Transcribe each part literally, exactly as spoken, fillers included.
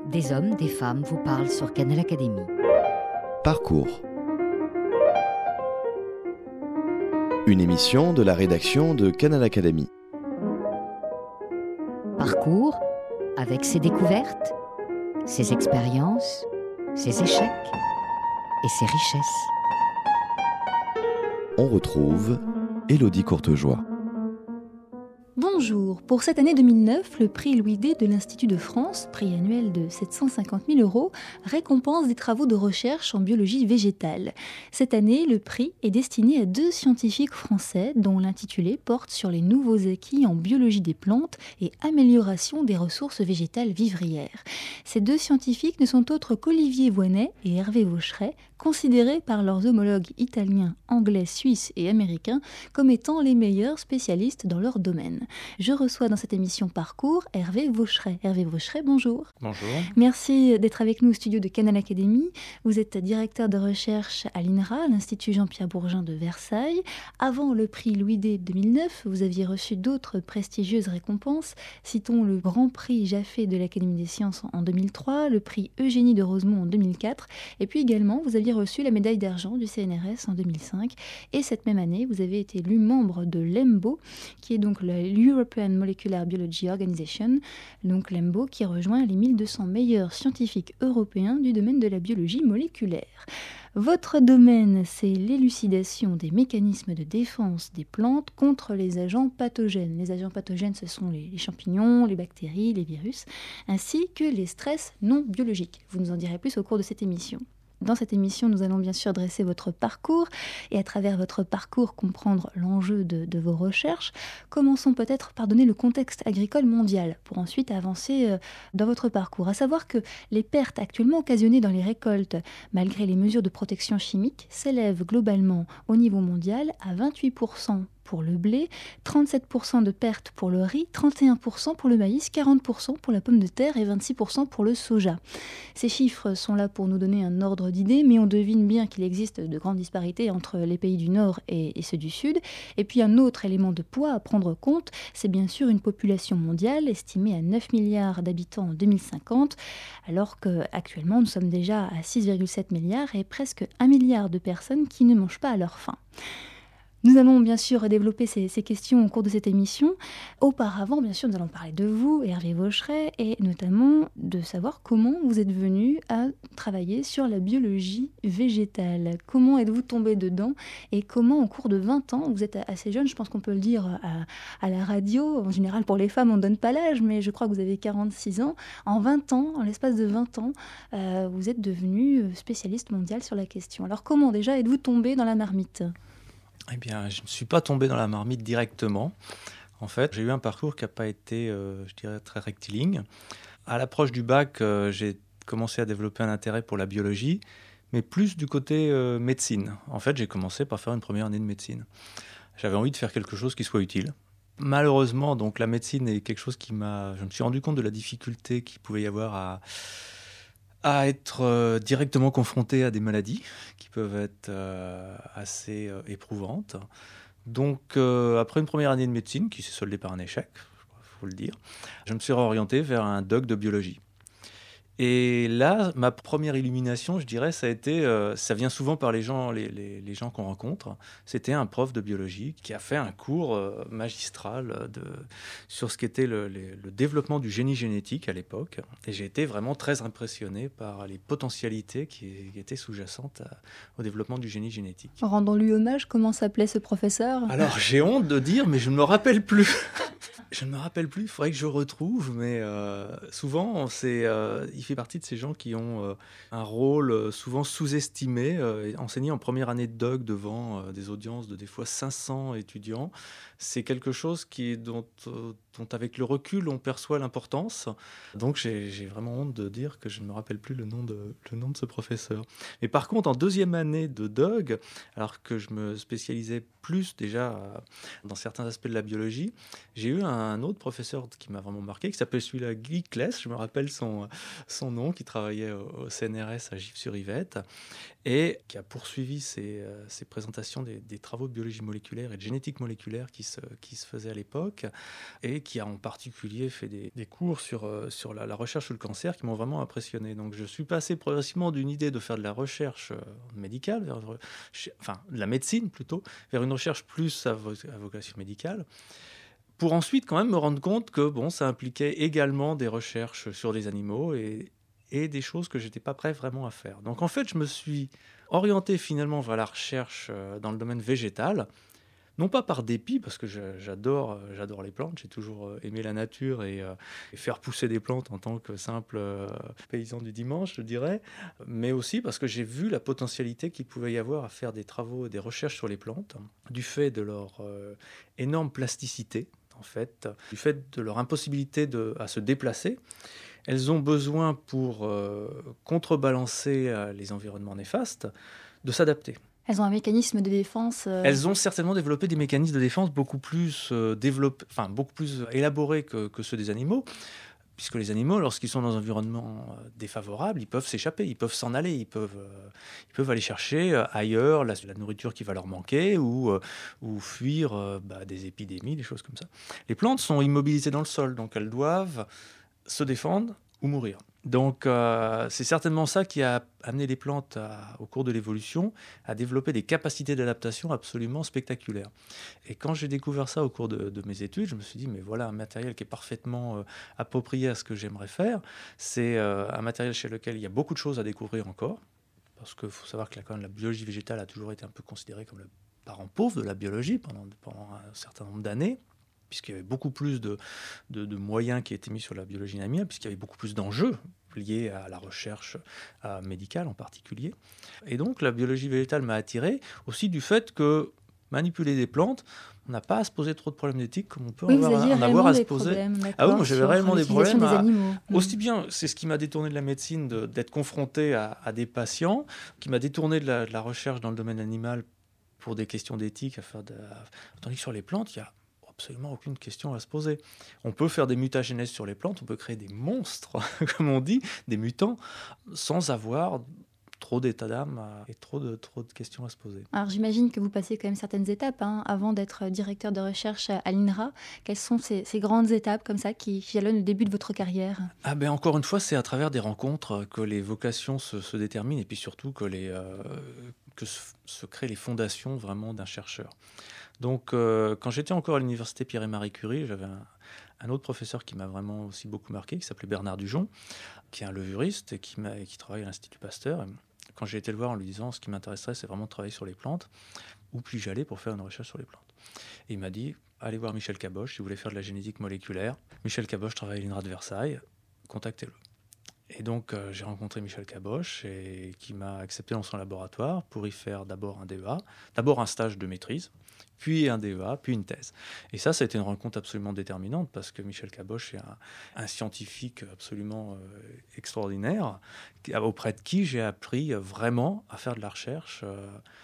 Des hommes, des femmes vous parlent sur Canal Académie. Parcours. Une émission de la rédaction de Canal Académie. Parcours avec ses découvertes, ses expériences, ses échecs et ses richesses. On retrouve Élodie Courtejoie. Bonjour, pour cette année deux mille neuf, le prix Louis D de l'Institut de France, prix annuel de sept cent cinquante mille euros, récompense des travaux de recherche en biologie végétale. Cette année, le prix est destiné à deux scientifiques français dont l'intitulé porte sur les nouveaux acquis en biologie des plantes et amélioration des ressources végétales vivrières. Ces deux scientifiques ne sont autres qu'Olivier Voynet et Hervé Vaucheret, considérés par leurs homologues italiens, anglais, suisses et américains comme étant les meilleurs spécialistes dans leur domaine. Je reçois dans cette émission Parcours Hervé Vaucheret. Hervé Vaucheret, bonjour. Bonjour. Merci d'être avec nous au studio de Canal Académie. Vous êtes directeur de recherche à l'I N R A, l'Institut Jean-Pierre Bourgin de Versailles. Avant le prix Louis D deux mille neuf, vous aviez reçu d'autres prestigieuses récompenses. Citons le Grand Prix Jaffé de l'Académie des Sciences en deux mille trois, le prix Eugénie de Rosemont en deux mille quatre, et puis également vous aviez reçu la médaille d'argent du C N R S en deux mille cinq. Et cette même année, vous avez été élu membre de l'E M B O, qui est donc le European Molecular Biology Organization, donc l'E M B O qui rejoint les mille deux cents meilleurs scientifiques européens du domaine de la biologie moléculaire. Votre domaine, c'est l'élucidation des mécanismes de défense des plantes contre les agents pathogènes. Les agents pathogènes, ce sont les, les champignons, les bactéries, les virus, ainsi que les stress non biologiques. Vous nous en direz plus au cours de cette émission. Dans cette émission, nous allons bien sûr dresser votre parcours et à travers votre parcours comprendre l'enjeu de, de vos recherches. Commençons peut-être par donner le contexte agricole mondial pour ensuite avancer dans votre parcours. À savoir que les pertes actuellement occasionnées dans les récoltes, malgré les mesures de protection chimique, s'élèvent globalement au niveau mondial à vingt-huit pour cent pour le blé, trente-sept pour cent de pertes pour le riz, trente et un pour cent pour le maïs, quarante pour cent pour la pomme de terre et vingt-six pour cent pour le soja. Ces chiffres sont là pour nous donner un ordre d'idée, mais on devine bien qu'il existe de grandes disparités entre les pays du Nord et, et ceux du Sud. Et puis un autre élément de poids à prendre compte, c'est bien sûr une population mondiale estimée à neuf milliards d'habitants en deux mille cinquante, alors qu'actuellement nous sommes déjà à six virgule sept milliards et presque un milliard de personnes qui ne mangent pas à leur faim. Nous allons bien sûr développer ces, ces questions au cours de cette émission. Auparavant, bien sûr, nous allons parler de vous, Hervé Vaucheret, et notamment de savoir comment vous êtes venu à travailler sur la biologie végétale. Comment êtes-vous tombé dedans et comment, au cours de vingt ans, vous êtes assez jeune, je pense qu'on peut le dire à, à la radio. En général, pour les femmes, on ne donne pas l'âge, mais je crois que vous avez quarante-six ans. En vingt ans, en l'espace de vingt ans, euh, vous êtes devenu spécialiste mondial sur la question. Alors comment déjà êtes-vous tombé dans la marmite ? Eh bien, je ne suis pas tombé dans la marmite directement. En fait, j'ai eu un parcours qui n'a pas été, euh, je dirais, très rectiligne. À l'approche du bac, euh, j'ai commencé à développer un intérêt pour la biologie, mais plus du côté euh, médecine. En fait, j'ai commencé par faire une première année de médecine. J'avais envie de faire quelque chose qui soit utile. Malheureusement, donc, la médecine est quelque chose qui m'a... Je me suis rendu compte de la difficulté qu'il pouvait y avoir à... à être euh, directement confronté à des maladies qui peuvent être euh, assez euh, éprouvantes. Donc, euh, après une première année de médecine, qui s'est soldée par un échec, il faut le dire, je me suis réorienté vers un doc de biologie. Et là, ma première illumination, je dirais, ça a été, euh, ça vient souvent par les gens, les, les, les gens qu'on rencontre. C'était un prof de biologie qui a fait un cours euh, magistral de, sur ce qu'était le, le, le développement du génie génétique à l'époque. Et j'ai été vraiment très impressionné par les potentialités qui, qui étaient sous-jacentes à, au développement du génie génétique. Rendons-lui hommage, comment s'appelait ce professeur ? Alors, j'ai honte de dire, mais je ne me rappelle plus. Je ne me rappelle plus, il faudrait que je retrouve, mais euh, souvent, c'est, euh, il fait partie de ces gens qui ont euh, un rôle euh, souvent sous-estimé. Euh, enseigner en première année de doc devant euh, des audiences de des fois cinq cents étudiants, c'est quelque chose qui, dont, euh, dont, avec le recul, on perçoit l'importance. Donc, j'ai, j'ai vraiment honte de dire que je ne me rappelle plus le nom de, le nom de ce professeur. Mais par contre, en deuxième année de doc, alors que je me spécialisais plus déjà euh, dans certains aspects de la biologie, j'ai eu un autre professeur qui m'a vraiment marqué, qui s'appelle celui-là Guy Kless, je me rappelle son, son nom, qui travaillait au, au C N R S à Gif-sur-Yvette et qui a poursuivi ses, euh, ses présentations des, des travaux de biologie moléculaire et de génétique moléculaire qui se, qui se faisaient à l'époque et qui a en particulier fait des, des cours sur, euh, sur la, la recherche sur le cancer qui m'ont vraiment impressionné. Donc je suis passé progressivement d'une idée de faire de la recherche euh, médicale, vers, enfin de la médecine plutôt, vers une recherche plus à, vo- à vocation médicale, pour ensuite quand même me rendre compte que bon, ça impliquait également des recherches sur les animaux et, et des choses que je n'étais pas prêt vraiment à faire. Donc en fait, je me suis orienté finalement vers la recherche dans le domaine végétal, non pas par dépit, parce que je, j'adore, j'adore les plantes, j'ai toujours aimé la nature et, euh, et faire pousser des plantes en tant que simple euh, paysan du dimanche, je dirais, mais aussi parce que j'ai vu la potentialité qu'il pouvait y avoir à faire des travaux et des recherches sur les plantes, du fait de leur euh, énorme plasticité, en fait, du fait de leur impossibilité de, à se déplacer. Elles ont besoin, pour euh, contrebalancer euh, les environnements néfastes, de s'adapter. Elles ont un mécanisme de défense. Euh... Elles ont certainement développé des mécanismes de défense beaucoup plus, euh, développés, enfin, beaucoup plus élaborés que, que ceux des animaux, puisque les animaux, lorsqu'ils sont dans un environnement défavorable, ils peuvent s'échapper, ils peuvent s'en aller, ils peuvent, euh, ils peuvent aller chercher euh, ailleurs la, la nourriture qui va leur manquer ou, euh, ou fuir euh, bah, des épidémies, des choses comme ça. Les plantes sont immobilisées dans le sol, donc elles doivent se défendre ou mourir. Donc euh, c'est certainement ça qui a amené les plantes à, au cours de l'évolution à développer des capacités d'adaptation absolument spectaculaires. Et quand j'ai découvert ça au cours de, de mes études, je me suis dit mais voilà un matériel qui est parfaitement euh, approprié à ce que j'aimerais faire. C'est euh, un matériel chez lequel il y a beaucoup de choses à découvrir encore, parce qu'il faut savoir que la, quand même, la biologie végétale a toujours été un peu considérée comme le parent pauvre de la biologie pendant, pendant un certain nombre d'années, puisqu'il y avait beaucoup plus de, de, de moyens qui étaient mis sur la biologie animale, puisqu'il y avait beaucoup plus d'enjeux liés à la recherche à, médicale en particulier. Et donc la biologie végétale m'a attiré aussi du fait que manipuler des plantes, on n'a pas à se poser trop de problèmes d'éthique comme on peut oui, avoir, en avoir à se poser. Ah oui, moi j'avais réellement des problèmes. Des à... animaux. Aussi bien, c'est ce qui m'a détourné de la médecine, de, d'être confronté à, à des patients, qui m'a détourné de la, de la recherche dans le domaine animal pour des questions d'éthique. À faire de... Tandis que sur les plantes, il y a absolument aucune question à se poser. On peut faire des mutagénèses sur les plantes, on peut créer des monstres, comme on dit, des mutants, sans avoir trop d'état d'âme et trop de, trop de questions à se poser. Alors j'imagine que vous passez quand même certaines étapes hein, avant d'être directeur de recherche à l'I N R A. Quelles sont ces, ces grandes étapes comme ça qui jalonnent le début de votre carrière ? Ah ben encore une fois, c'est à travers des rencontres que les vocations se, se déterminent et puis surtout que, les, euh, que se, se créent les fondations vraiment d'un chercheur. Donc, euh, quand j'étais encore à l'université Pierre et Marie Curie, j'avais un, un autre professeur qui m'a vraiment aussi beaucoup marqué, qui s'appelait Bernard Dujon, qui est un levuriste et qui, m'a, et qui travaille à l'Institut Pasteur. Et quand j'ai été le voir en lui disant ce qui m'intéresserait, c'est vraiment de travailler sur les plantes, où puis-je aller pour faire une recherche sur les plantes ? Et il m'a dit, allez voir Michel Caboche, si vous voulez faire de la génétique moléculaire. Michel Caboche travaille à l'I N R A de Versailles, contactez-le. Et donc, euh, j'ai rencontré Michel Caboche, et, qui m'a accepté dans son laboratoire pour y faire d'abord un D E A, d'abord un stage de maîtrise, puis un D E A, puis une thèse. Et ça, ça a été une rencontre absolument déterminante, parce que Michel Caboche est un, un scientifique absolument euh, extraordinaire, auprès de qui j'ai appris vraiment à faire de la recherche. Euh,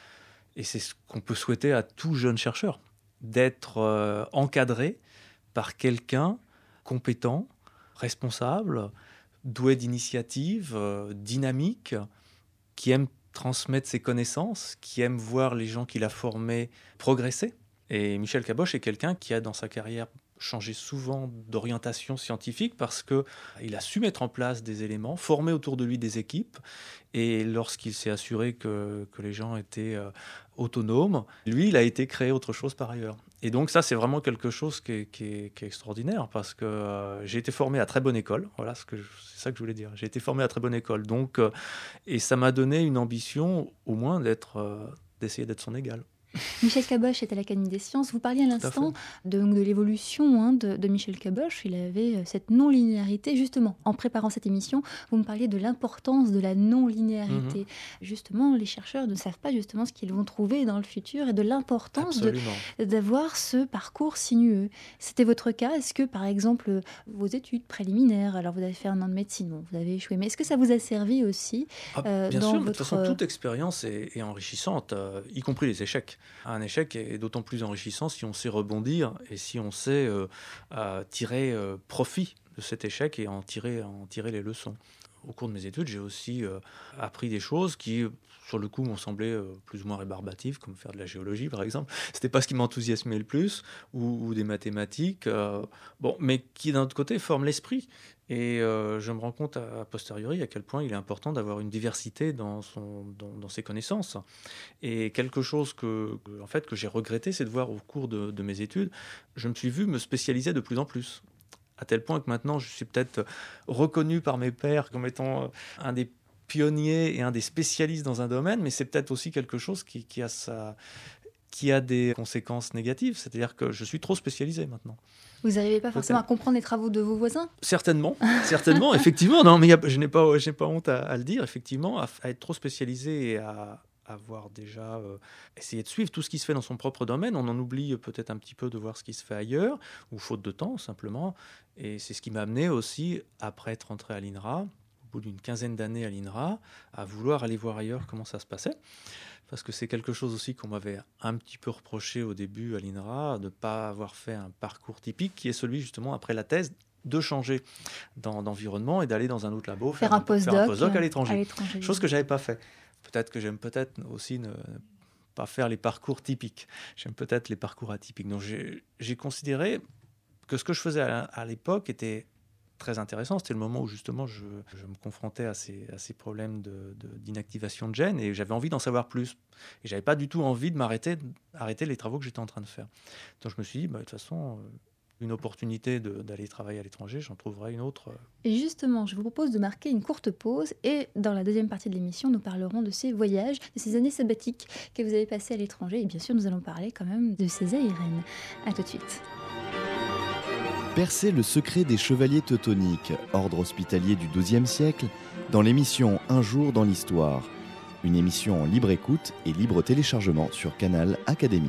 et c'est ce qu'on peut souhaiter à tout jeune chercheur, d'être euh, encadré par quelqu'un compétent, responsable, doué d'initiative, euh, dynamique, qui aime transmettre ses connaissances, qui aime voir les gens qu'il a formés progresser. Et Michel Caboche est quelqu'un qui a dans sa carrière changé souvent d'orientation scientifique parce qu'il a su mettre en place des éléments, former autour de lui des équipes, et lorsqu'il s'est assuré que, que les gens étaient euh, autonomes, lui, il a été créé autre chose par ailleurs. Et donc ça, c'est vraiment quelque chose qui est, qui est, qui est extraordinaire, parce que euh, j'ai été formé à très bonne école, voilà, ce que je, c'est ça que je voulais dire. J'ai été formé à très bonne école, donc, euh, et ça m'a donné une ambition, au moins, d'être, euh, d'essayer d'être son égal. Michel Caboche est à l'Académie des sciences. Vous parliez à l'instant de, de l'évolution hein, de, de Michel Caboche. Il avait cette non-linéarité. Justement, en préparant cette émission, vous me parliez de l'importance de la non-linéarité. Mmh. Justement, les chercheurs ne savent pas justement ce qu'ils vont trouver dans le futur et de l'importance de, d'avoir ce parcours sinueux. C'était votre cas. Est-ce que, par exemple, vos études préliminaires, alors vous avez fait un an de médecine, bon, vous avez échoué, mais est-ce que ça vous a servi aussi ah, euh, Bien dans sûr, votre... de toute façon, toute expérience est, est enrichissante, euh, y compris les échecs. Un échec est d'autant plus enrichissant si on sait rebondir et si on sait euh, euh, tirer euh, profit de cet échec et en tirer, en tirer les leçons. au cours de mes études, j'ai aussi euh, appris des choses qui, sur le coup, m'ont semblé euh, plus ou moins rébarbatives, comme faire de la géologie, par exemple. C'était pas ce qui m'enthousiasmait le plus, ou, ou des mathématiques, euh, bon, mais qui, d'un autre côté, forment l'esprit. Et euh, je me rends compte à, a posteriori à quel point il est important d'avoir une diversité dans, son, dans, dans ses connaissances. Et quelque chose que, que, en fait, que j'ai regretté, c'est de voir au cours de, de mes études, je me suis vu me spécialiser de plus en plus. À tel point que maintenant, je suis peut-être reconnu par mes pairs comme étant un des pionniers et un des spécialistes dans un domaine, mais c'est peut-être aussi quelque chose qui, qui, a, sa, qui a des conséquences négatives. C'est-à-dire que je suis trop spécialisé maintenant. Vous n'arrivez pas forcément peut-être. à comprendre les travaux de vos voisins ? Certainement, certainement, effectivement. Non, mais y a, je n'ai pas, je n'ai pas honte à, à le dire, effectivement, à, à être trop spécialisé et à... avoir déjà euh, essayé de suivre tout ce qui se fait dans son propre domaine. On en oublie peut-être un petit peu de voir ce qui se fait ailleurs, ou faute de temps, simplement. Et c'est ce qui m'a amené aussi, après être rentré à l'I N R A, au bout d'une quinzaine d'années à l'I N R A, à vouloir aller voir ailleurs comment ça se passait. Parce que c'est quelque chose aussi qu'on m'avait un petit peu reproché au début à l'I N R A, de ne pas avoir fait un parcours typique, qui est celui, justement, après la thèse, de changer dans, d'environnement et d'aller dans un autre labo, faire, faire un, un postdoc, faire un postdoc à l'étranger. À l'étranger. Chose que je n'avais pas fait. Peut-être que j'aime peut-être aussi ne pas faire les parcours typiques. J'aime peut-être les parcours atypiques. Donc j'ai, j'ai considéré que ce que je faisais à, à l'époque était très intéressant. C'était le moment où justement je, je me confrontais à ces, à ces problèmes de, de, d'inactivation de gènes et j'avais envie d'en savoir plus. Et je n'avais pas du tout envie de m'arrêter arrêter les travaux que j'étais en train de faire. Donc je me suis dit, bah, de toute façon... Euh, une opportunité de, d'aller travailler à l'étranger, j'en trouverai une autre. Et justement, je vous propose de marquer une courte pause et dans la deuxième partie de l'émission, nous parlerons de ces voyages, de ces années sabbatiques que vous avez passées à l'étranger et bien sûr, nous allons parler quand même de César et Irène. À tout de suite. Percez le secret des chevaliers teutoniques, ordre hospitalier du douzième siècle, dans l'émission Un jour dans l'histoire. Une émission en libre écoute et libre téléchargement sur Canal Académie.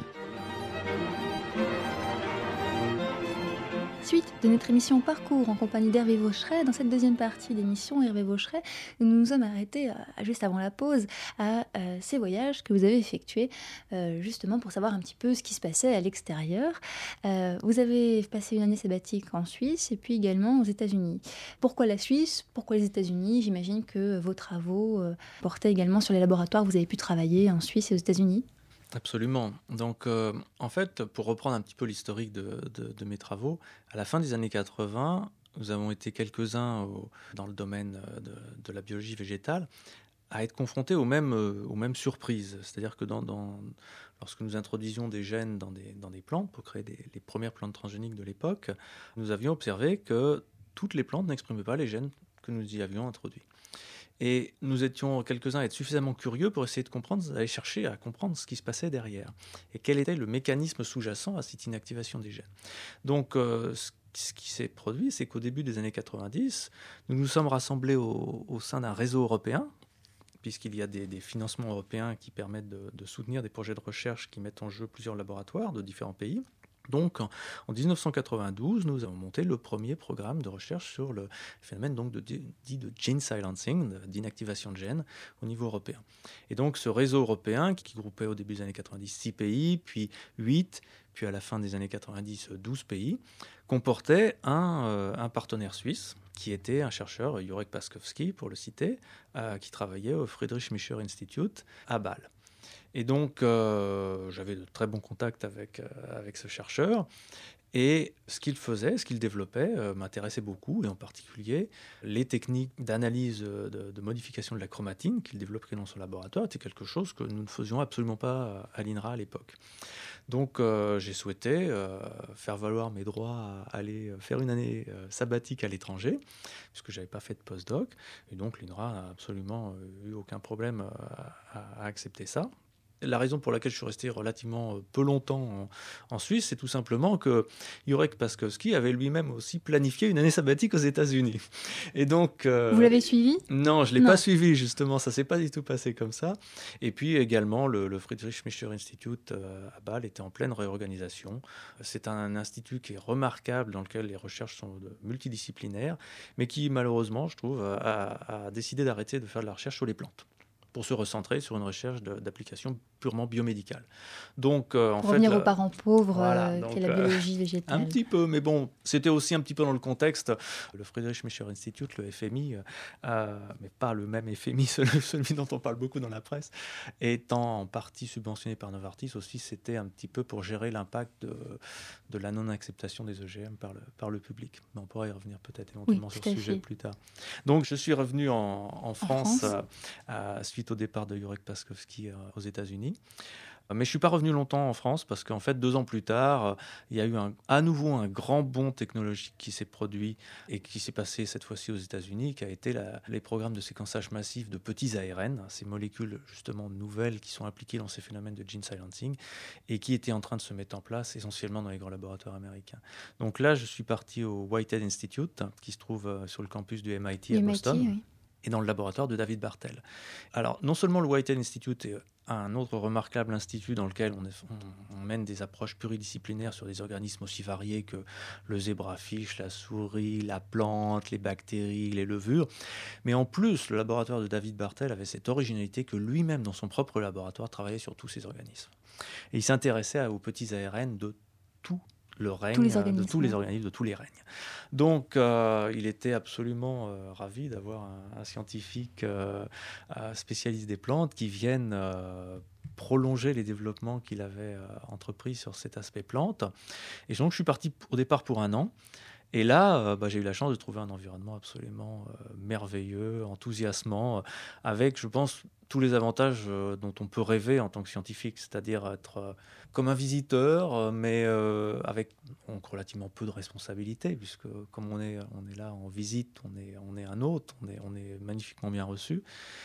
Suite de notre émission Parcours en compagnie d'Hervé Vaucheret. Dans cette deuxième partie d'émission, Hervé Vaucheret, nous nous sommes arrêtés, euh, juste avant la pause, à euh, ces voyages que vous avez effectués, euh, justement pour savoir un petit peu ce qui se passait à l'extérieur. Euh, vous avez passé une année sabbatique en Suisse et puis également aux États-Unis. Pourquoi la Suisse ? Pourquoi les États-Unis ? J'imagine que vos travaux euh, portaient également sur les laboratoires que vous avez pu travailler en Suisse et aux États-Unis. Absolument. Donc, euh, en fait, pour reprendre un petit peu l'historique de, de, de mes travaux, à la fin des années quatre-vingts, nous avons été quelques-uns au, dans le domaine de, de la biologie végétale à être confrontés aux mêmes, aux mêmes surprises. C'est-à-dire que dans, dans, lorsque nous introduisions des gènes dans des, dans des plantes pour créer des, les premières plantes transgéniques de l'époque, nous avions observé que toutes les plantes n'exprimaient pas les gènes que nous y avions introduits. Et nous étions quelques-uns à être suffisamment curieux pour essayer de comprendre, d'aller chercher à comprendre ce qui se passait derrière. Et quel était le mécanisme sous-jacent à cette inactivation des gènes. Donc, euh, ce qui s'est produit, c'est qu'au début des années quatre-vingt-dix, nous nous sommes rassemblés au, au sein d'un réseau européen, puisqu'il y a des, des financements européens qui permettent de, de soutenir des projets de recherche qui mettent en jeu plusieurs laboratoires de différents pays. Donc, en dix-neuf cent quatre-vingt-douze, nous avons monté le premier programme de recherche sur le phénomène donc de, dit de gene silencing, d'inactivation de gènes au niveau européen. Et donc, ce réseau européen, qui groupait au début des années quatre-vingt-dix six pays, puis huit, puis à la fin des années quatre-vingt-dix douze pays, comportait un, euh, un partenaire suisse, qui était un chercheur, Jurek Paskowski, pour le citer, euh, qui travaillait au Friedrich Miescher Institute à Bâle. Et donc, euh, j'avais de très bons contacts avec, euh, avec ce chercheur. Et ce qu'il faisait, ce qu'il développait, euh, m'intéressait beaucoup, et en particulier les techniques d'analyse de, de modification de la chromatine qu'il développait dans son laboratoire était quelque chose que nous ne faisions absolument pas à l'I N R A à l'époque. Donc euh, j'ai souhaité euh, faire valoir mes droits à aller faire une année euh, sabbatique à l'étranger, puisque je n'avais pas fait de postdoc. Et donc l'I N R A n'a absolument eu aucun problème à, à, à accepter ça. La raison pour laquelle je suis resté relativement peu longtemps en, en Suisse, c'est tout simplement que Jurek Paskowski avait lui-même aussi planifié une année sabbatique aux États-Unis. Et donc, euh, vous l'avez suivi ? Non, je ne l'ai pas suivi, justement. Ça ne s'est pas du tout passé comme ça. Et puis également, le, le Friedrich Miescher Institute euh, à Bâle était en pleine réorganisation. C'est un, un institut qui est remarquable, dans lequel les recherches sont multidisciplinaires, mais qui, malheureusement, je trouve, a, a décidé d'arrêter de faire de la recherche sur les plantes, pour se recentrer sur une recherche de, d'application purement biomédicale. Donc, euh, en Pour fait, revenir la... aux parents pauvres, voilà, euh, donc, qui est la biologie euh, végétale. Un petit peu, mais bon, c'était aussi un petit peu dans le contexte. Le Friedrich Miescher Institute, le F M I, euh, mais pas le même F M I, celui, celui dont on parle beaucoup dans la presse, étant en partie subventionné par Novartis aussi, c'était un petit peu pour gérer l'impact de, de la non-acceptation des O G M par le, par le public. Mais on pourra y revenir peut-être éventuellement Oui, sur tout ce à sujet fait. plus tard. Donc, je suis revenu en, en France, France. euh, euh, suite au départ de Jurek Paskowski euh, aux États-Unis. Mais je ne suis pas revenu longtemps en France parce qu'en fait, deux ans plus tard, il y a eu un, à nouveau un grand bond technologique qui s'est produit et qui s'est passé cette fois-ci aux États-Unis, qui a été la, les programmes de séquençage massif de petits A R N, ces molécules justement nouvelles qui sont impliquées dans ces phénomènes de gene silencing et qui étaient en train de se mettre en place essentiellement dans les grands laboratoires américains. Donc là, je suis parti au Whitehead Institute, qui se trouve sur le campus du M I T à Boston. M I T, oui. Et dans le laboratoire de David Bartel. Alors, non seulement le Whitehead Institute est un autre remarquable institut dans lequel on, est, on, on mène des approches pluridisciplinaires sur des organismes aussi variés que le zébrafiche, la souris, la plante, les bactéries, les levures, mais en plus, le laboratoire de David Bartel avait cette originalité que lui-même, dans son propre laboratoire, travaillait sur tous ces organismes. Et il s'intéressait aux petits A R N de tout le règne, tous les de tous les organismes, de tous les règnes. Donc, euh, il était absolument euh, ravi d'avoir un, un scientifique euh, spécialiste des plantes qui vienne euh, prolonger les développements qu'il avait euh, entrepris sur cet aspect plante. Et donc, je suis parti au départ pour un an. Et là, euh, bah, j'ai eu la chance de trouver un environnement absolument euh, merveilleux, enthousiasmant, euh, avec, je pense, tous les avantages euh, dont on peut rêver en tant que scientifique, c'est-à-dire être euh, comme un visiteur, euh, mais euh, avec donc, relativement peu de responsabilités, puisque comme on est, on est là en visite, on est, on est un hôte, on est, on est magnifiquement bien reçu.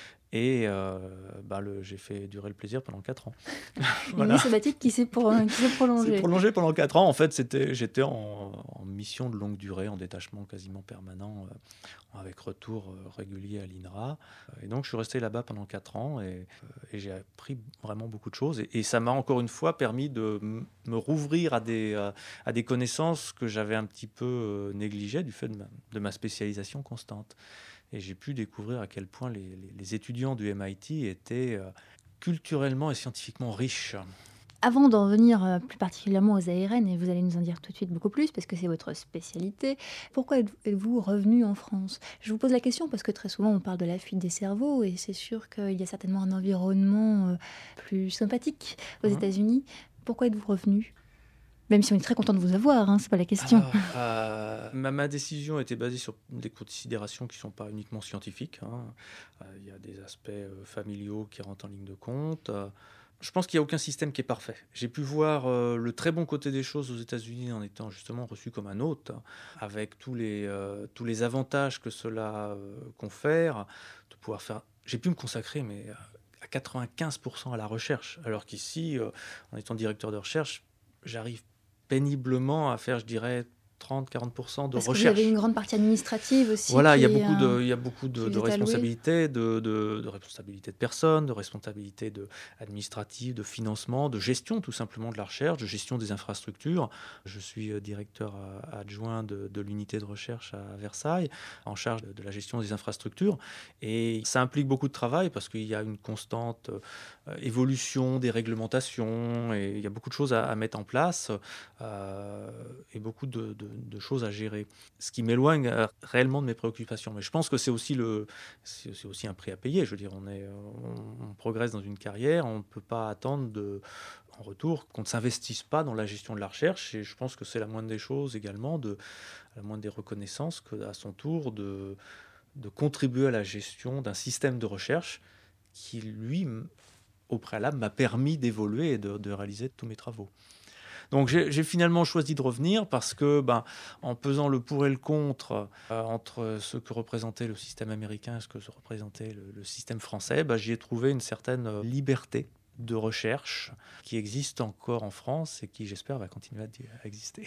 Et euh, bah le, j'ai fait durer le plaisir pendant quatre ans. Une année sabbatique qui s'est, pour, qui s'est prolongée. C'est prolongé pendant quatre ans. En fait, c'était, j'étais en, en mission de longue durée, en détachement quasiment permanent, euh, avec retour euh, régulier à l'I N R A. Et donc, je suis resté là-bas pendant quatre ans et, euh, et j'ai appris vraiment beaucoup de choses. Et, et ça m'a encore une fois permis de m- me rouvrir à des, euh, à des connaissances que j'avais un petit peu euh, négligées du fait de ma, de ma spécialisation constante. Et j'ai pu découvrir à quel point les, les, les étudiants du M I T étaient euh, culturellement et scientifiquement riches. Avant d'en venir euh, plus particulièrement aux A R N, et vous allez nous en dire tout de suite beaucoup plus, parce que c'est votre spécialité, pourquoi êtes-vous revenu en France ? Je vous pose la question parce que très souvent on parle de la fuite des cerveaux, et c'est sûr qu'il y a certainement un environnement euh, plus sympathique aux mmh. États-Unis. Pourquoi êtes-vous revenu ? Même si on est très content de vous avoir, hein, c'est pas la question. Alors, euh, ma, ma décision était basée sur des considérations qui ne sont pas uniquement scientifiques. Hein. Euh, il y a des aspects euh, familiaux qui rentrent en ligne de compte. Euh, je pense qu'il n'y a aucun système qui est parfait. J'ai pu voir euh, le très bon côté des choses aux États-Unis en étant justement reçu comme un hôte, avec tous les, euh, tous les avantages que cela euh, confère, de pouvoir faire. J'ai pu me consacrer, mais à quatre-vingt-quinze pour cent à la recherche, alors qu'ici, euh, en étant directeur de recherche, j'arrive péniblement à faire, je dirais, trente à quarante pour cent de Parce recherche. Parce que vous avez une grande partie administrative aussi. Voilà, il y a est, beaucoup de, euh, il y a beaucoup de, de responsabilités, de, de, de responsabilités de personnes, de responsabilités de, administratives, de financement, de gestion tout simplement de la recherche, de gestion des infrastructures. Je suis directeur adjoint de, de l'unité de recherche à Versailles, en charge de, de la gestion des infrastructures. Et ça implique beaucoup de travail parce qu'il y a une constante euh, évolution des réglementations et il y a beaucoup de choses à, à mettre en place euh, et beaucoup de, de de choses à gérer, ce qui m'éloigne réellement de mes préoccupations. Mais je pense que c'est aussi, le, c'est, c'est aussi un prix à payer. Je veux dire, on, est, on, on progresse dans une carrière, on ne peut pas attendre de, en retour qu'on ne s'investisse pas dans la gestion de la recherche. Et je pense que c'est la moindre des choses également, de, la moindre des reconnaissances, qu'à son tour de, de contribuer à la gestion d'un système de recherche qui, lui, au préalable, m'a permis d'évoluer et de, de réaliser tous mes travaux. Donc j'ai, j'ai finalement choisi de revenir parce que, ben, en pesant le pour et le contre euh, entre ce que représentait le système américain et ce que représentait le, le système français, ben, j'y ai trouvé une certaine liberté de recherche qui existe encore en France et qui, j'espère, va continuer à, à exister.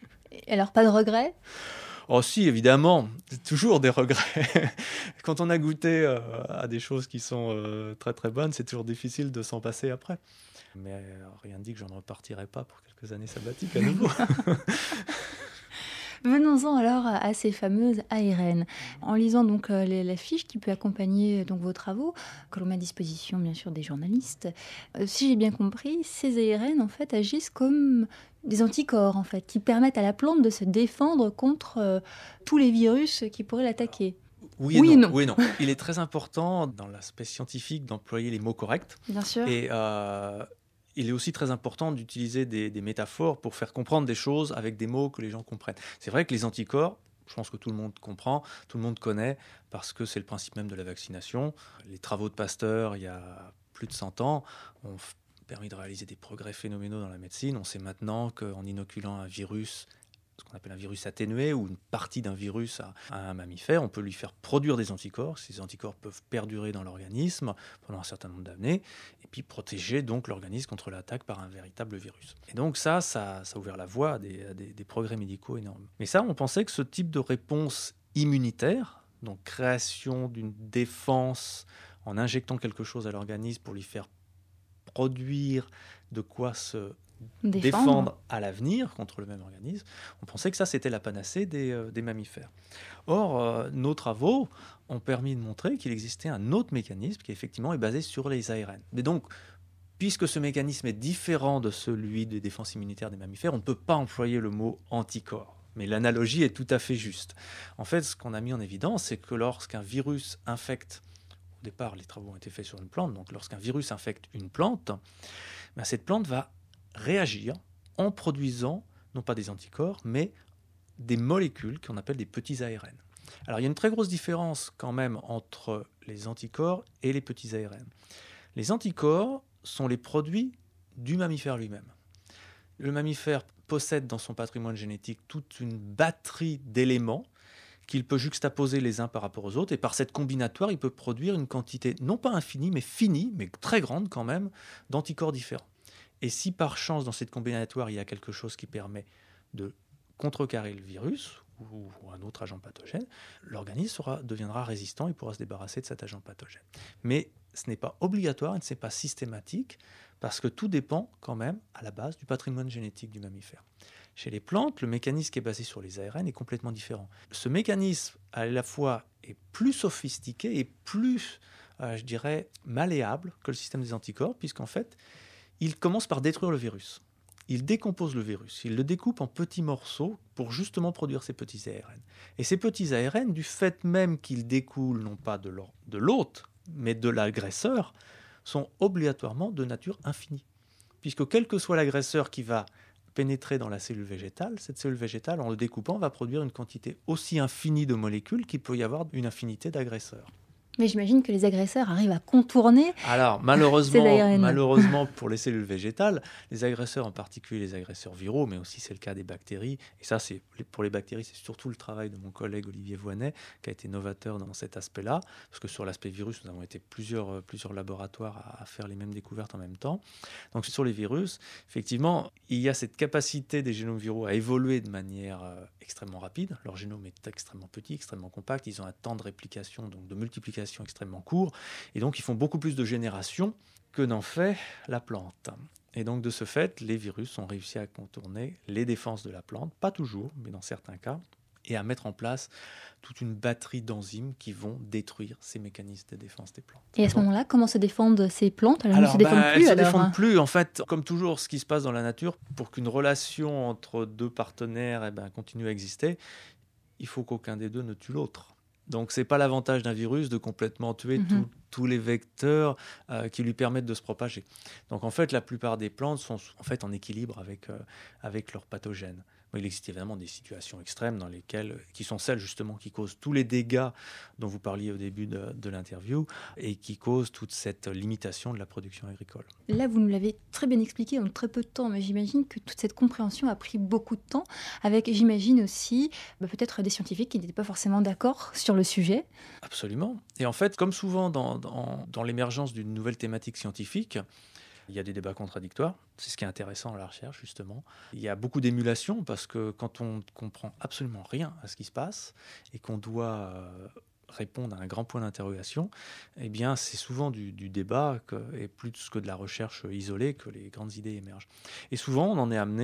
Et alors, pas de regrets ? Oh si, évidemment, toujours des regrets. Quand on a goûté euh, à des choses qui sont euh, très très bonnes, c'est toujours difficile de s'en passer après. Mais euh, rien ne dit que j'en repartirai pas pour quelques années sabbatiques à nouveau. Venons-en alors à, à ces fameuses A R N. En lisant donc euh, les- la fiche qui peut accompagner donc vos travaux, que l'on met à disposition bien sûr des journalistes, euh, si j'ai bien compris, ces A R N en fait agissent comme des anticorps en fait, qui permettent à la plante de se défendre contre euh, tous les virus qui pourraient l'attaquer. Oui et, Oui et non. non. oui et non. Il est très important dans l'aspect scientifique d'employer les mots corrects. Bien sûr. Et euh, il est aussi très important d'utiliser des, des métaphores pour faire comprendre des choses avec des mots que les gens comprennent. C'est vrai que les anticorps, je pense que tout le monde comprend, tout le monde connaît, parce que c'est le principe même de la vaccination. Les travaux de Pasteur, il y a plus de cent ans, ont f- permis de réaliser des progrès phénoménaux dans la médecine. On sait maintenant qu'en inoculant un virus, ce qu'on appelle un virus atténué ou une partie d'un virus à, à un mammifère, on peut lui faire produire des anticorps. Ces anticorps peuvent perdurer dans l'organisme pendant un certain nombre d'années et puis protéger donc l'organisme contre l'attaque par un véritable virus. Et donc ça, ça, ça a ouvert la voie à des, à des, des progrès médicaux énormes. Mais ça, on pensait que ce type de réponse immunitaire, donc création d'une défense en injectant quelque chose à l'organisme pour lui faire produire de quoi se Défendre. défendre à l'avenir contre le même organisme, on pensait que ça, c'était la panacée des, euh, des mammifères. Or, euh, nos travaux ont permis de montrer qu'il existait un autre mécanisme qui, effectivement, est basé sur les A R N. Mais donc, puisque ce mécanisme est différent de celui des défenses immunitaires des mammifères, on ne peut pas employer le mot anticorps. Mais l'analogie est tout à fait juste. En fait, ce qu'on a mis en évidence, c'est que lorsqu'un virus infecte, au départ, les travaux ont été faits sur une plante, donc lorsqu'un virus infecte une plante, ben cette plante va réagir en produisant, non pas des anticorps, mais des molécules qu'on appelle des petits A R N. Alors, il y a une très grosse différence quand même entre les anticorps et les petits A R N. Les anticorps sont les produits du mammifère lui-même. Le mammifère possède dans son patrimoine génétique toute une batterie d'éléments qu'il peut juxtaposer les uns par rapport aux autres, et par cette combinatoire, il peut produire une quantité, non pas infinie, mais finie, mais très grande quand même, d'anticorps différents. Et si par chance, dans cette combinatoire, il y a quelque chose qui permet de contrecarrer le virus ou un autre agent pathogène, l'organisme sera, deviendra résistant et pourra se débarrasser de cet agent pathogène. Mais ce n'est pas obligatoire et ce n'est pas systématique, parce que tout dépend quand même, à la base, du patrimoine génétique du mammifère. Chez les plantes, le mécanisme qui est basé sur les A R N est complètement différent. Ce mécanisme, à la fois, est plus sophistiqué et plus, euh, je dirais, malléable que le système des anticorps, puisqu'en fait, il commence par détruire le virus. Il décompose le virus, il le découpe en petits morceaux pour justement produire ces petits A R N. Et ces petits A R N, du fait même qu'ils découlent non pas de l'hôte, mais de l'agresseur, sont obligatoirement de nature infinie. Puisque quel que soit l'agresseur qui va pénétrer dans la cellule végétale, cette cellule végétale, en le découpant, va produire une quantité aussi infinie de molécules qu'il peut y avoir une infinité d'agresseurs. Mais j'imagine que les agresseurs arrivent à contourner. Alors, malheureusement, malheureusement pour les cellules végétales, les agresseurs, en particulier les agresseurs viraux, mais aussi c'est le cas des bactéries, et ça, c'est, pour les bactéries, c'est surtout le travail de mon collègue Olivier Voinet, qui a été novateur dans cet aspect-là, parce que sur l'aspect virus, nous avons été plusieurs, plusieurs laboratoires à, à faire les mêmes découvertes en même temps. Donc, sur les virus, effectivement, il y a cette capacité des génomes viraux à évoluer de manière euh, extrêmement rapide. Leur génome est extrêmement petit, extrêmement compact, ils ont un temps de réplication, donc de multiplication extrêmement court, et donc ils font beaucoup plus de générations que n'en fait la plante. Et donc de ce fait, les virus ont réussi à contourner les défenses de la plante, pas toujours, mais dans certains cas, et à mettre en place toute une batterie d'enzymes qui vont détruire ces mécanismes de défense des plantes. Et à ce donc, moment-là, comment se défendent ces plantes? Elles alors, ne se défendent bah, plus, elles ne se alors défendent plus. En fait, comme toujours, ce qui se passe dans la nature, pour qu'une relation entre deux partenaires eh ben, continue à exister, il faut qu'aucun des deux ne tue l'autre. Donc, ce n'est pas l'avantage d'un virus de complètement tuer Mm-hmm. tous les vecteurs euh, qui lui permettent de se propager. Donc, en fait, la plupart des plantes sont en, fait, en équilibre avec, euh, avec leurs pathogènes. Bon, il existe évidemment des situations extrêmes dans lesquelles, qui sont celles justement qui causent tous les dégâts dont vous parliez au début de, de l'interview et qui causent toute cette limitation de la production agricole. Là, vous nous l'avez très bien expliqué en très peu de temps, mais j'imagine que toute cette compréhension a pris beaucoup de temps, avec, j'imagine aussi, bah, peut-être des scientifiques qui n'étaient pas forcément d'accord sur le sujet. Absolument. Et en fait, comme souvent dans, dans, dans l'émergence d'une nouvelle thématique scientifique, il y a des débats contradictoires. C'est ce qui est intéressant à la recherche, justement. Il y a beaucoup d'émulation parce que quand on ne comprend absolument rien à ce qui se passe et qu'on doit euh, répondre à un grand point d'interrogation, eh bien, c'est souvent du, du débat que, et plus que de la recherche isolée que les grandes idées émergent. Et souvent, on en est amené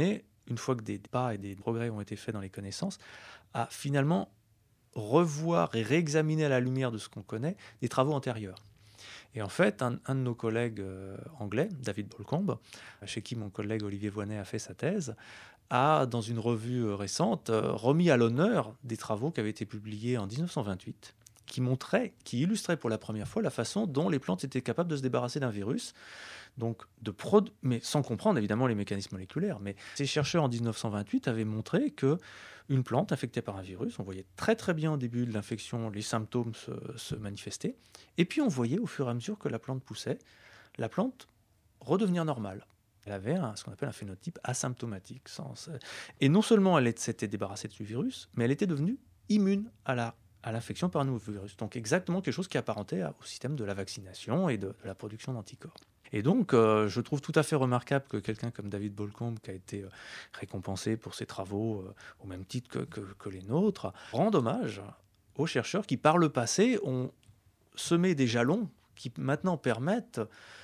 une fois que des pas et des progrès ont été faits dans les connaissances, à finalement revoir et réexaminer à la lumière de ce qu'on connaît des travaux antérieurs. Et en fait, un, un de nos collègues euh, anglais, David Bolcombe, chez qui mon collègue Olivier Voinet a fait sa thèse, a, dans une revue euh, récente, euh, remis à l'honneur des travaux qui avaient été publiés en dix-neuf cent vingt-huit, qui montraient, qui illustraient pour la première fois la façon dont les plantes étaient capables de se débarrasser d'un virus, donc de produ- mais sans comprendre évidemment les mécanismes moléculaires. Mais ces chercheurs en dix-neuf cent vingt-huit avaient montré que une plante infectée par un virus, on voyait très très bien au début de l'infection les symptômes se, se manifester, et puis on voyait au fur et à mesure que la plante poussait, la plante redevenir normale. Elle avait un, ce qu'on appelle un phénotype asymptomatique. Sans, et non seulement elle s'était débarrassée du virus, mais elle était devenue immune à la à l'infection par un nouveau virus. Donc exactement quelque chose qui apparentait au système de la vaccination et de, de la production d'anticorps. Et donc, euh, je trouve tout à fait remarquable que quelqu'un comme David Bolcombe, qui a été euh, récompensé pour ses travaux euh, au même titre que, que, que les nôtres, rende hommage aux chercheurs qui, par le passé, ont semé des jalons qui maintenant permettent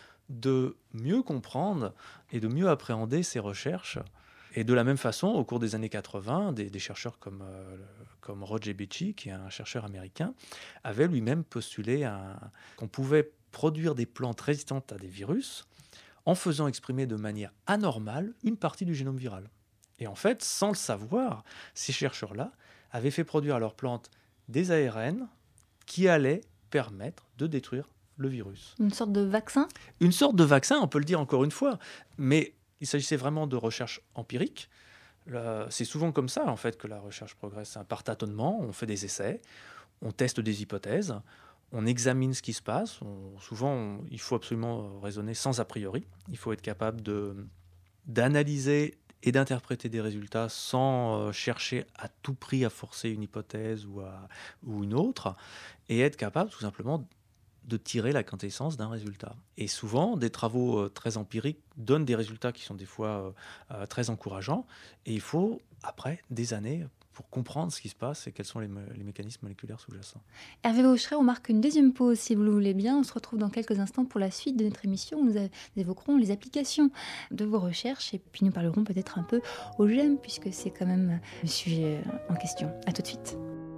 de mieux comprendre et de mieux appréhender ces recherches. Et de la même façon, au cours des années quatre-vingts, des, des chercheurs comme, euh, comme Roger Becci, qui est un chercheur américain, avait lui-même postulé un, qu'on pouvait produire des plantes résistantes à des virus en faisant exprimer de manière anormale une partie du génome viral. Et en fait, sans le savoir, ces chercheurs-là avaient fait produire à leurs plantes des A R N qui allaient permettre de détruire le virus. Une sorte de vaccin ? Une sorte de vaccin, on peut le dire encore une fois, mais il s'agissait vraiment de recherche empirique. C'est souvent comme ça, en fait, que la recherche progresse. Par tâtonnement, on fait des essais, on teste des hypothèses, on examine ce qui se passe. On, souvent, on, il faut absolument raisonner sans a priori. Il faut être capable de, d'analyser et d'interpréter des résultats sans chercher à tout prix à forcer une hypothèse ou, à, ou une autre, et être capable tout simplement de tirer la quintessence d'un résultat. Et souvent, des travaux euh, très empiriques donnent des résultats qui sont des fois euh, euh, très encourageants, et il faut, après, des années pour comprendre ce qui se passe et quels sont les, me- les mécanismes moléculaires sous-jacents. Hervé Vaucheret, on marque une deuxième pause, si vous le voulez bien. On se retrouve dans quelques instants pour la suite de notre émission, où nous a- évoquerons les applications de vos recherches, et puis nous parlerons peut-être un peu O G M, puisque c'est quand même le sujet en question. À tout de suite.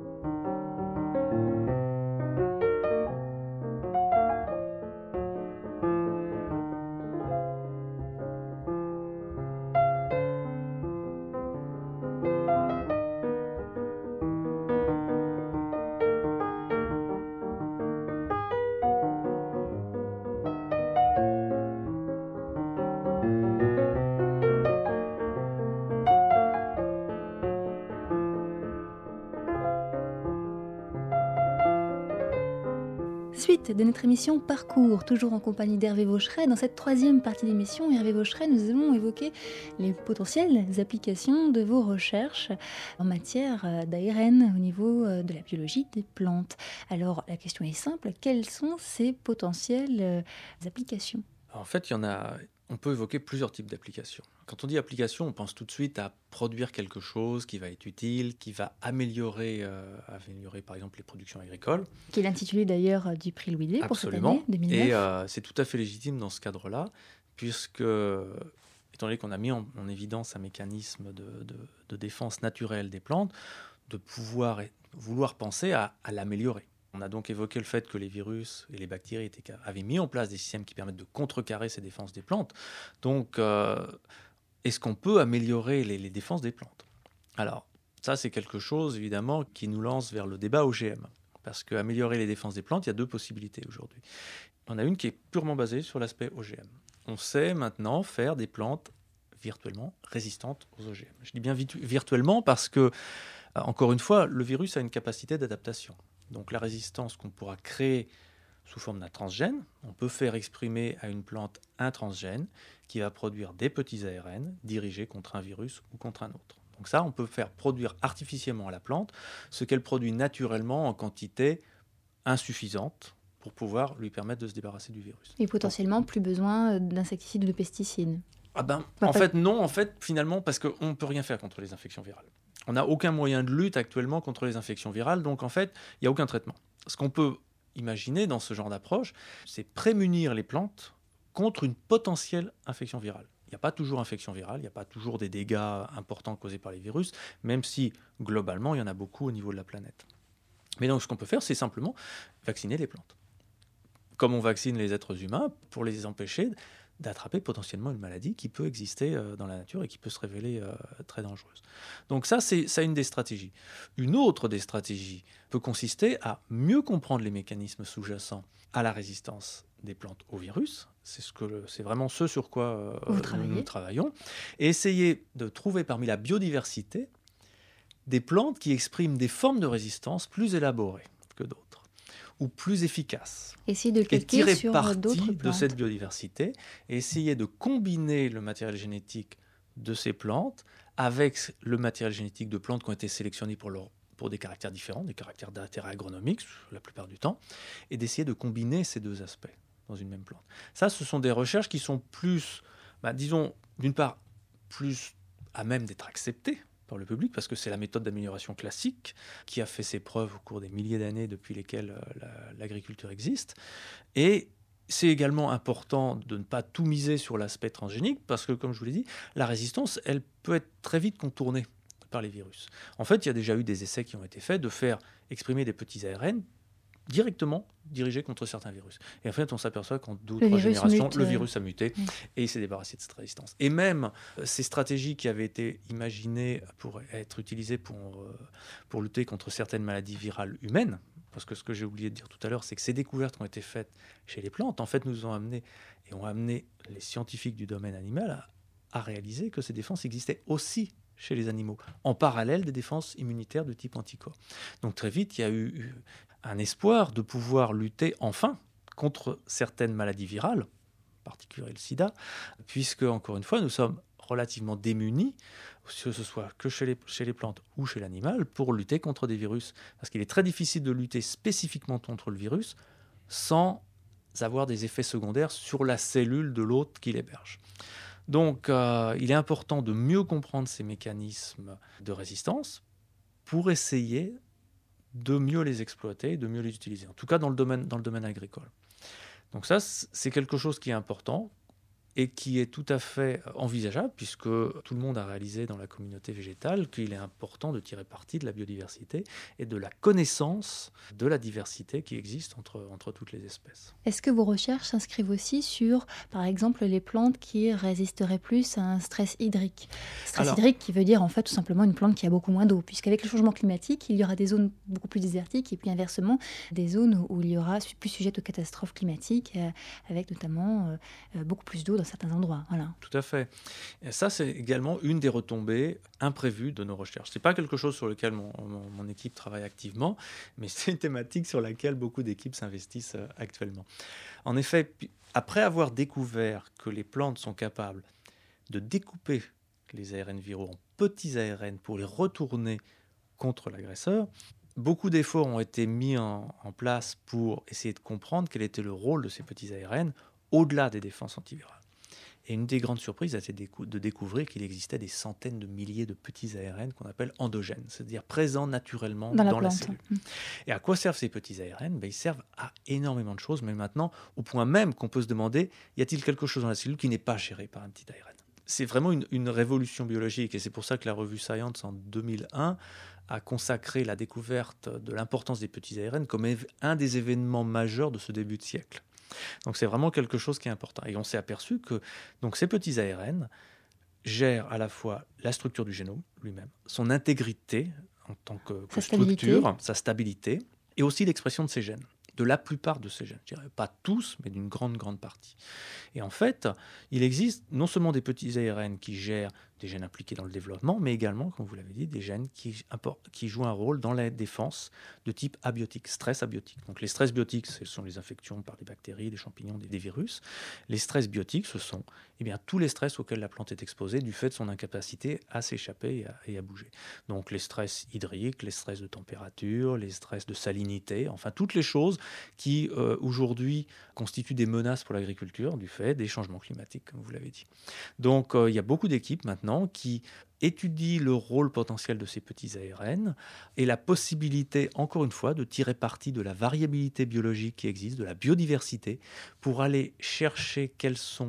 Suite de notre émission Parcours, toujours en compagnie d'Hervé Vaucheret. Dans cette troisième partie d'émission, Hervé Vaucheret, nous allons évoquer les potentielles applications de vos recherches en matière d'A R N au niveau de la biologie des plantes. Alors, la question est simple, quelles sont ces potentielles applications ? En fait, il y en a, on peut évoquer plusieurs types d'applications. Quand on dit application, on pense tout de suite à produire quelque chose qui va être utile, qui va améliorer, euh, améliorer par exemple les productions agricoles. Qui est l'intitulé d'ailleurs du prix Louis deux pour cette année deux mille neuf. Et euh, c'est tout à fait légitime dans ce cadre-là, puisque, étant donné qu'on a mis en, en évidence un mécanisme de, de, de défense naturelle des plantes, de pouvoir vouloir penser à, à l'améliorer. On a donc évoqué le fait que les virus et les bactéries étaient, avaient mis en place des systèmes qui permettent de contrecarrer ces défenses des plantes. Donc, euh, est-ce qu'on peut améliorer les, les défenses des plantes ? Alors, ça, c'est quelque chose, évidemment, qui nous lance vers le débat O G M. Parce qu'améliorer les défenses des plantes, il y a deux possibilités aujourd'hui. On a une qui est purement basée sur l'aspect O G M. On sait maintenant faire des plantes virtuellement résistantes aux O G M. Je dis bien virtuellement parce que, encore une fois, le virus a une capacité d'adaptation. Donc la résistance qu'on pourra créer sous forme d'un transgène, on peut faire exprimer à une plante un transgène qui va produire des petits A R N dirigés contre un virus ou contre un autre. Donc ça, on peut faire produire artificiellement à la plante ce qu'elle produit naturellement en quantité insuffisante pour pouvoir lui permettre de se débarrasser du virus. Et potentiellement plus besoin d'insecticides ou de pesticides. Ah ben, en fait, non, en fait, finalement, parce qu'on ne peut rien faire contre les infections virales. On n'a aucun moyen de lutte actuellement contre les infections virales, donc en fait, il n'y a aucun traitement. Ce qu'on peut imaginer dans ce genre d'approche, c'est prémunir les plantes contre une potentielle infection virale. Il n'y a pas toujours infection virale, il n'y a pas toujours des dégâts importants causés par les virus, même si globalement, il y en a beaucoup au niveau de la planète. Mais donc, ce qu'on peut faire, c'est simplement vacciner les plantes. Comme on vaccine les êtres humains pour les empêcher d'attraper potentiellement une maladie qui peut exister dans la nature et qui peut se révéler très dangereuse. Donc ça, c'est, c'est une des stratégies. Une autre des stratégies peut consister à mieux comprendre les mécanismes sous-jacents à la résistance des plantes au virus. C'est, ce que, c'est vraiment ce sur quoi euh, nous travaillons. Et essayer de trouver parmi la biodiversité des plantes qui expriment des formes de résistance plus élaborées que d'autres, ou plus efficaces. Essayer de et tirer sur parti d'autres de cette biodiversité et essayer de combiner le matériel génétique de ces plantes avec le matériel génétique de plantes qui ont été sélectionnées pour, leur, pour des caractères différents, des caractères d'intérêt agronomique la plupart du temps, et d'essayer de combiner ces deux aspects dans une même plante. Ça, ce sont des recherches qui sont plus, bah, disons, d'une part, plus à même d'être acceptées par le public, parce que c'est la méthode d'amélioration classique qui a fait ses preuves au cours des milliers d'années depuis lesquelles euh, la, l'agriculture existe. Et c'est également important de ne pas tout miser sur l'aspect transgénique, parce que, comme je vous l'ai dit, la résistance, elle peut être très vite contournée par les virus. En fait, il y a déjà eu des essais qui ont été faits de faire exprimer des petits A R N directement dirigés contre certains virus. Et en fait, on s'aperçoit qu'en deux ou trois générations, mute, le virus a muté oui. et il s'est débarrassé de cette résistance. Et même euh, ces stratégies qui avaient été imaginées pour être utilisées pour, euh, pour lutter contre certaines maladies virales humaines, parce que ce que j'ai oublié de dire tout à l'heure, c'est que ces découvertes qui ont été faites chez les plantes, en fait, nous ont amené et ont amené les scientifiques du domaine animal à, à réaliser que ces défenses existaient aussi chez les animaux, en parallèle des défenses immunitaires de type anticorps. Donc très vite, il y a eu un espoir de pouvoir lutter enfin contre certaines maladies virales, en particulier le sida, puisque, encore une fois, nous sommes relativement démunis, que ce soit que chez les, chez les plantes ou chez l'animal, pour lutter contre des virus. Parce qu'il est très difficile de lutter spécifiquement contre le virus sans avoir des effets secondaires sur la cellule de l'hôte qui l'héberge. Donc, euh, il est important de mieux comprendre ces mécanismes de résistance pour essayer de mieux les exploiter, de mieux les utiliser, en tout cas dans le domaine, dans le domaine agricole. Donc ça, c'est quelque chose qui est important et qui est tout à fait envisageable, puisque tout le monde a réalisé dans la communauté végétale qu'il est important de tirer parti de la biodiversité et de la connaissance de la diversité qui existe entre, entre toutes les espèces. Est-ce que vos recherches s'inscrivent aussi sur, par exemple, les plantes qui résisteraient plus à un stress hydrique ? Stress Alors, hydrique qui veut dire en fait tout simplement une plante qui a beaucoup moins d'eau, puisqu'avec le changement climatique, il y aura des zones beaucoup plus désertiques et puis inversement, des zones où il y aura plus sujettes aux catastrophes climatiques, euh, avec notamment euh, beaucoup plus d'eau dans certains endroits. Voilà. Tout à fait. Et ça, c'est également une des retombées imprévues de nos recherches. Ce n'est pas quelque chose sur lequel mon, mon, mon équipe travaille activement, mais c'est une thématique sur laquelle beaucoup d'équipes s'investissent actuellement. En effet, après avoir découvert que les plantes sont capables de découper les A R N viraux en petits A R N pour les retourner contre l'agresseur, beaucoup d'efforts ont été mis en, en place pour essayer de comprendre quel était le rôle de ces petits A R N au-delà des défenses antivirales. Et une des grandes surprises a été de découvrir qu'il existait des centaines de milliers de petits A R N qu'on appelle endogènes, c'est-à-dire présents naturellement dans, dans la, la cellule. Mmh. Et à quoi servent ces petits A R N ? Ben, ils servent à énormément de choses, mais maintenant, au point même qu'on peut se demander, y a-t-il quelque chose dans la cellule qui n'est pas géré par un petit A R N ? C'est vraiment une, une révolution biologique, et c'est pour ça que la revue Science, en deux mille un, a consacré la découverte de l'importance des petits A R N comme un des événements majeurs de ce début de siècle. Donc c'est vraiment quelque chose qui est important. Et on s'est aperçu que donc, ces petits A R N gèrent à la fois la structure du génome lui-même, son intégrité en tant que, que sa structure, stabilité. sa stabilité, et aussi l'expression de ces gènes, de la plupart de ces gènes. Je dirais pas tous, mais d'une grande, grande partie. Et en fait, il existe non seulement des petits A R N qui gèrent des gènes impliqués dans le développement, mais également, comme vous l'avez dit, des gènes qui, qui jouent un rôle dans la défense de type abiotique, stress abiotique. Donc les stress biotiques, ce sont les infections par des bactéries, des champignons, des, des virus. Les stress biotiques, ce sont eh bien, tous les stress auxquels la plante est exposée du fait de son incapacité à s'échapper et à, et à bouger. Donc les stress hydriques, les stress de température, les stress de salinité, enfin toutes les choses qui euh, aujourd'hui constituent des menaces pour l'agriculture du fait des changements climatiques, comme vous l'avez dit. Donc euh, il y a beaucoup d'équipes maintenant qui étudient le rôle potentiel de ces petits A R N et la possibilité, encore une fois, de tirer parti de la variabilité biologique qui existe, de la biodiversité, pour aller chercher quelles sont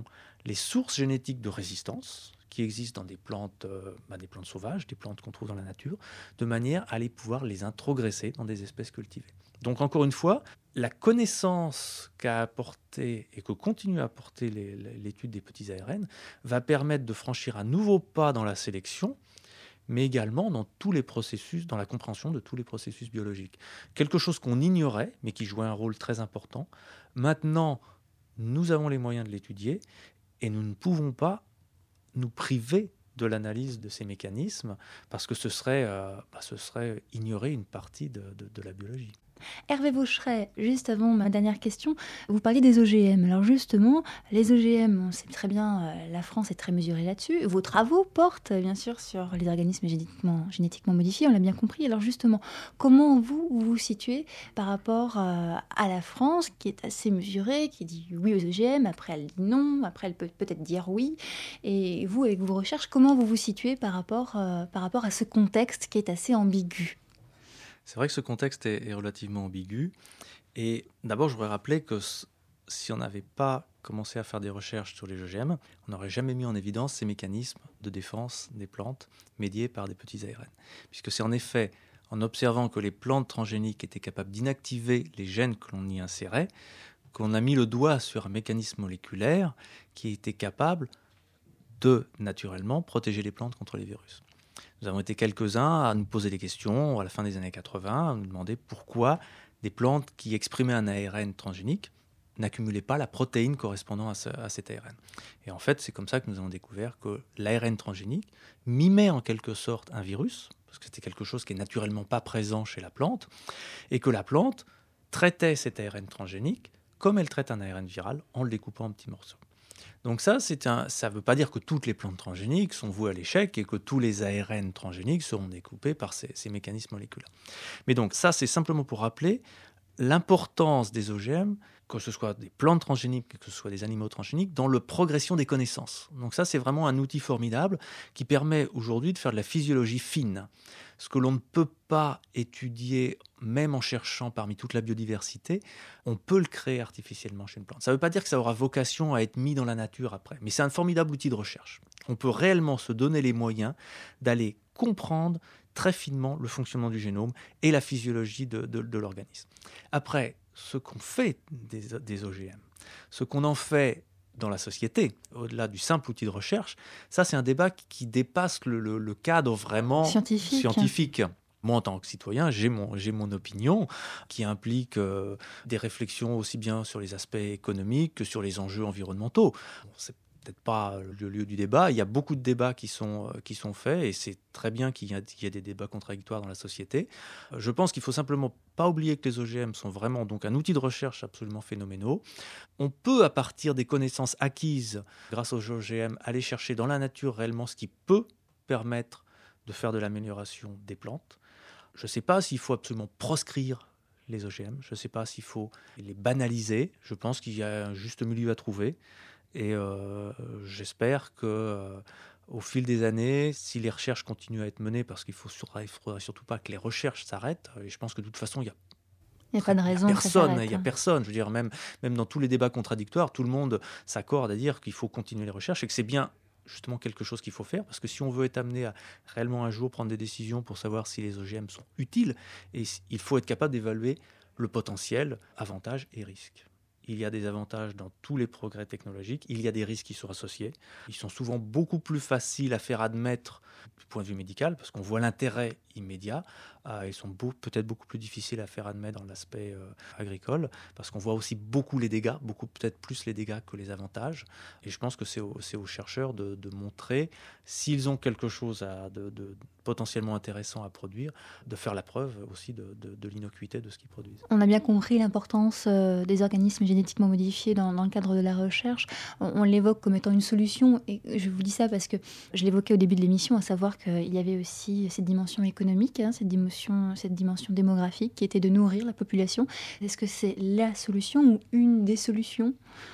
les sources génétiques de résistance qui existent dans des plantes, euh, bah, des plantes sauvages, des plantes qu'on trouve dans la nature, de manière à les pouvoir les introgresser dans des espèces cultivées. Donc encore une fois, la connaissance qu'a apporté et que continue à apporter les, les, l'étude des petits A R N va permettre de franchir un nouveau pas dans la sélection, mais également dans tous les processus, dans la compréhension de tous les processus biologiques. Quelque chose qu'on ignorait, mais qui jouait un rôle très important. Maintenant, nous avons les moyens de l'étudier et nous ne pouvons pas nous priver de l'analyse de ces mécanismes parce que ce serait, euh, bah, ce serait ignorer une partie de, de, de la biologie. Hervé Vaucheret, juste avant ma dernière question, vous parliez des O G M. Alors justement, les O G M, on sait très bien, euh, la France est très mesurée là-dessus. Vos travaux portent bien sûr sur les organismes génétiquement, génétiquement modifiés, on l'a bien compris. Alors justement, comment vous vous, vous situez par rapport euh, à la France, qui est assez mesurée, qui dit oui aux O G M, après elle dit non, après elle peut peut-être dire oui. Et vous, avec vos recherches, comment vous vous situez par rapport, euh, par rapport à ce contexte qui est assez ambigu ? C'est vrai que ce contexte est, est relativement ambigu. Et d'abord, je voudrais rappeler que si on n'avait pas commencé à faire des recherches sur les O G M, on n'aurait jamais mis en évidence ces mécanismes de défense des plantes médiés par des petits A R N. Puisque c'est en effet en observant que les plantes transgéniques étaient capables d'inactiver les gènes que l'on y insérait, qu'on a mis le doigt sur un mécanisme moléculaire qui était capable de, naturellement, protéger les plantes contre les virus. Nous avons été quelques-uns à nous poser des questions à la fin des années quatre-vingts, à nous demander pourquoi des plantes qui exprimaient un A R N transgénique n'accumulaient pas la protéine correspondant à, ce, à cet A R N. Et en fait, c'est comme ça que nous avons découvert que l'A R N transgénique mimait en quelque sorte un virus, parce que c'était quelque chose qui n'est naturellement pas présent chez la plante, et que la plante traitait cet A R N transgénique comme elle traite un A R N viral en le découpant en petits morceaux. Donc ça, c'est un, ça ne veut pas dire que toutes les plantes transgéniques sont vouées à l'échec et que tous les A R N transgéniques seront découpés par ces, ces mécanismes moléculaires. Mais donc ça, c'est simplement pour rappeler l'importance des O G M, que ce soit des plantes transgéniques, que ce soit des animaux transgéniques, dans la progression des connaissances. Donc ça, c'est vraiment un outil formidable qui permet aujourd'hui de faire de la physiologie fine. Ce que l'on ne peut pas étudier, même en cherchant parmi toute la biodiversité, on peut le créer artificiellement chez une plante. Ça ne veut pas dire que ça aura vocation à être mis dans la nature après, mais c'est un formidable outil de recherche. On peut réellement se donner les moyens d'aller comprendre très finement le fonctionnement du génome et la physiologie de, de, de l'organisme. Après, ce qu'on fait des, des O G M, ce qu'on en fait dans la société, au-delà du simple outil de recherche, ça c'est un débat qui dépasse le, le, le cadre vraiment scientifique. scientifique. Moi, en tant que citoyen, j'ai mon, j'ai mon opinion qui implique euh, des réflexions aussi bien sur les aspects économiques que sur les enjeux environnementaux. Bon, c'est peut-être pas le lieu du débat. Il y a beaucoup de débats qui sont, qui sont faits et c'est très bien qu'il y, a, qu'il y ait des débats contradictoires dans la société. Je pense qu'il ne faut simplement pas oublier que les O G M sont vraiment donc un outil de recherche absolument phénoménal. On peut, à partir des connaissances acquises grâce aux O G M, aller chercher dans la nature réellement ce qui peut permettre de faire de l'amélioration des plantes. Je ne sais pas s'il faut absolument proscrire les O G M. Je ne sais pas s'il faut les banaliser. Je pense qu'il y a un juste milieu à trouver. Et euh, j'espère qu'au euh, fil des années, si les recherches continuent à être menées, parce qu'il ne faudra surtout pas que les recherches s'arrêtent, et je pense que de toute façon, il y a Il n'y a pas de raison. Il n'y a personne, il y a personne. Je veux dire, même, même dans tous les débats contradictoires, tout le monde s'accorde à dire qu'il faut continuer les recherches et que c'est bien justement quelque chose qu'il faut faire, parce que si on veut être amené à réellement un jour prendre des décisions pour savoir si les O G M sont utiles, et il faut être capable d'évaluer le potentiel, avantages et risques. Il y a des avantages dans tous les progrès technologiques, il y a des risques qui sont associés. Ils sont souvent beaucoup plus faciles à faire admettre du point de vue médical, parce qu'on voit l'intérêt immédiat. Euh, ils sont beau, peut-être beaucoup plus difficiles à faire admettre dans l'aspect euh, agricole, parce qu'on voit aussi beaucoup les dégâts, beaucoup peut-être plus les dégâts que les avantages. Et je pense que c'est, au, c'est aux chercheurs de, de montrer, s'ils ont quelque chose à, de, de potentiellement intéressant à produire, de faire la preuve aussi de, de, de l'innocuité de ce qu'ils produisent. On a bien compris l'importance euh, des organismes génétiquement modifiés dans, dans le cadre de la recherche. On, on l'évoque comme étant une solution, et je vous dis ça parce que je l'évoquais au début de l'émission, à savoir qu'il y avait aussi cette dimension économique, hein, cette dimension, cette dimension démographique qui était de nourrir la population. Est-ce que c'est la solution ou une des solutions ?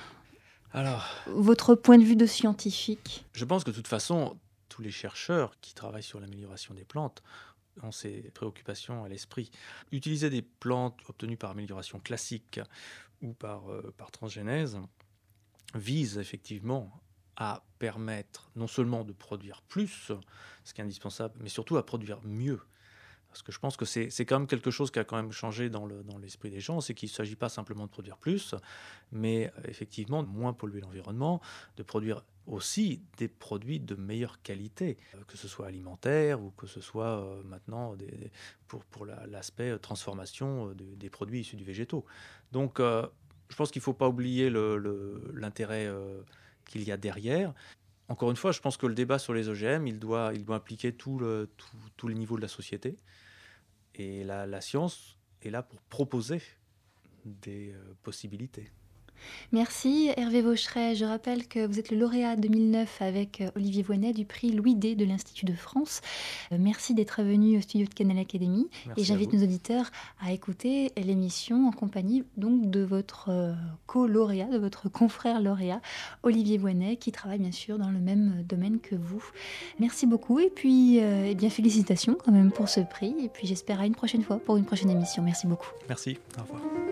Alors, votre point de vue de scientifique ? Je pense que de toute façon, tous les chercheurs qui travaillent sur l'amélioration des plantes ont ces préoccupations à l'esprit. Utiliser des plantes obtenues par amélioration classique ou par, euh, par transgénèse vise effectivement à permettre non seulement de produire plus, ce qui est indispensable, mais surtout à produire mieux. Parce que je pense que c'est, c'est quand même quelque chose qui a quand même changé dans, le, dans l'esprit des gens, c'est qu'il ne s'agit pas simplement de produire plus, mais euh, effectivement de moins polluer l'environnement, de produire aussi des produits de meilleure qualité, euh, que ce soit alimentaire ou que ce soit euh, maintenant des, des, pour, pour la, l'aspect transformation euh, des, des produits issus du végétaux. Donc euh, je pense qu'il ne faut pas oublier le, le, l'intérêt euh, qu'il y a derrière. Encore une fois, je pense que le débat sur les O G M, il doit, il doit impliquer tout le, tout, tous les niveaux de la société. Et la, la science est là pour proposer des euh, possibilités. Merci Hervé Vaucheret. Je rappelle que vous êtes le lauréat deux mille neuf avec Olivier Voynet du prix Louis D de l'Institut de France. Merci d'être venu au studio de Canal Académie. Merci et j'invite nos auditeurs à écouter l'émission en compagnie donc de votre co-lauréat, de votre confrère lauréat Olivier Voynet, qui travaille bien sûr dans le même domaine que vous. Merci beaucoup et puis euh, eh bien, félicitations quand même pour ce prix. Et puis j'espère à une prochaine fois pour une prochaine émission. Merci beaucoup. Merci, au revoir.